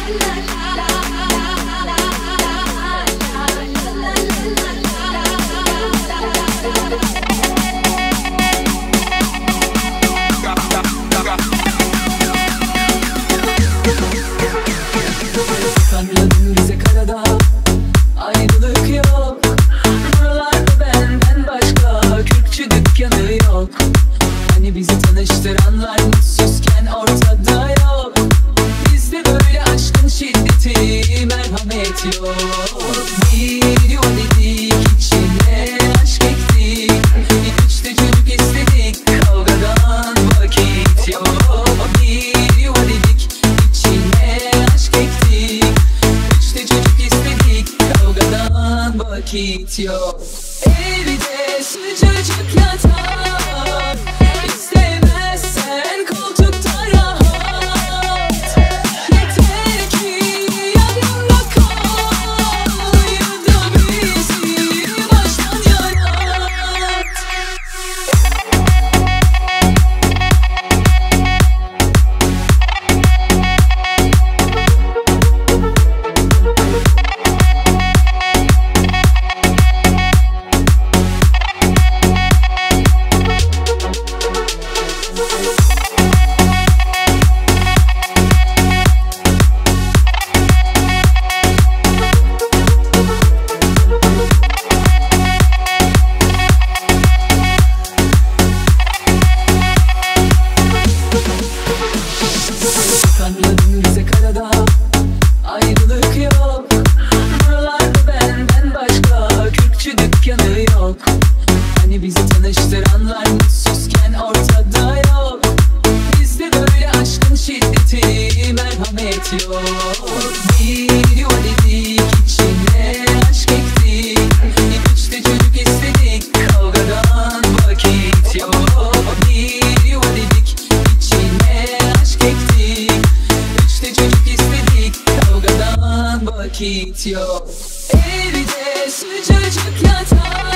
Kanladın bize karada, ayrılık yok. Buralarda benden başka Kürkçü dükkanı yok. Hani bizi tanıştıranlar mutsuzken ortada yok. Bizde böyle aşkın şiddeti, merhamet yok. Bir yuva dedik, içine aşk ektik. Üç de çocuk istedik, kavgadan vakit yok. Bir yuva dedik, içine aşk ektik. Üç de çocuk istedik, kavgadan vakit yok. Evde sıcacık yatak, İstemezsen koltukta rahat. Yeter ki yanımda kal, ya da bizi baştan yarat. Kanladın bize karada, ayrılık yok. Buralarda benden başka Kürkçü dükkanı yok. Hani bizi tanıştıranlar mutsuzken ortada yok. Bizde böyle aşkın şiddeti, merhamet yok. Bir yuva dedik, içine aşk ektik. Üç de çocuk istedik, kavgadan vakit yok. Bir yuva dedik, içine aşk ektik. Üç de çocuk istedik, kavgadan vakit yok. Evde sıcacık yatak,